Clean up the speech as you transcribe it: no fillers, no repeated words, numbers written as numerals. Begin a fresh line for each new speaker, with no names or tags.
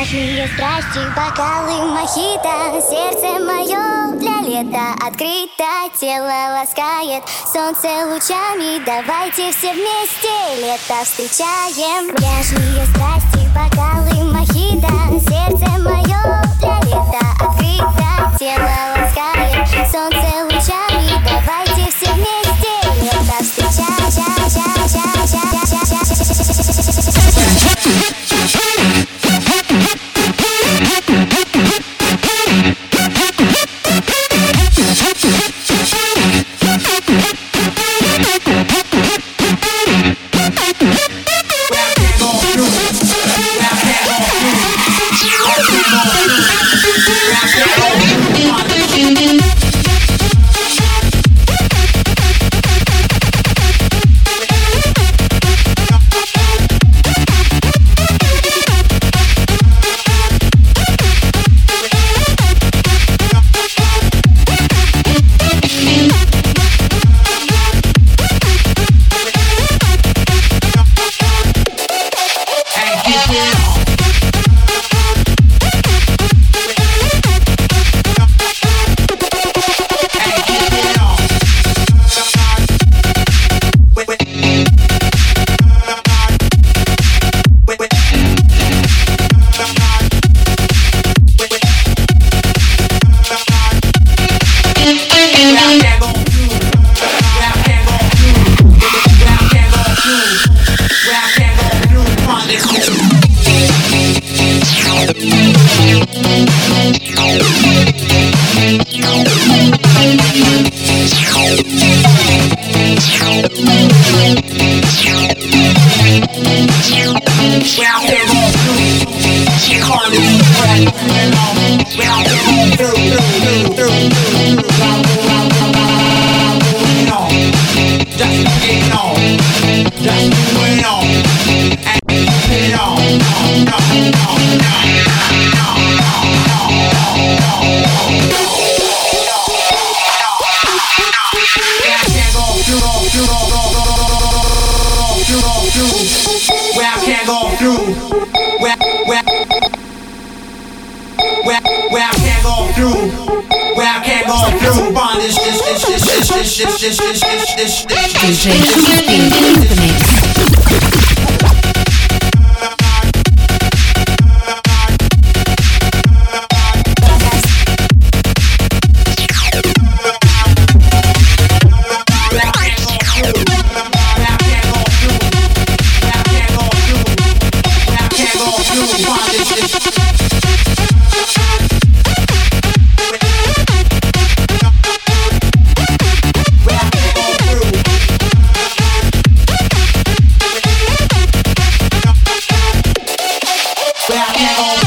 Нежные страсти, бокалы, мохито. Сердце мое для лета открыто. Тело ласкает солнце лучами. Давайте все вместе лето встречаем. Нежные страсти, бокалы, мохито. Сердце мое для лета открыто. Тело ласкает солнце лучами. Давайте все вместе лето встречаем.
DJ Shoespeed in the mix.
Where I can't go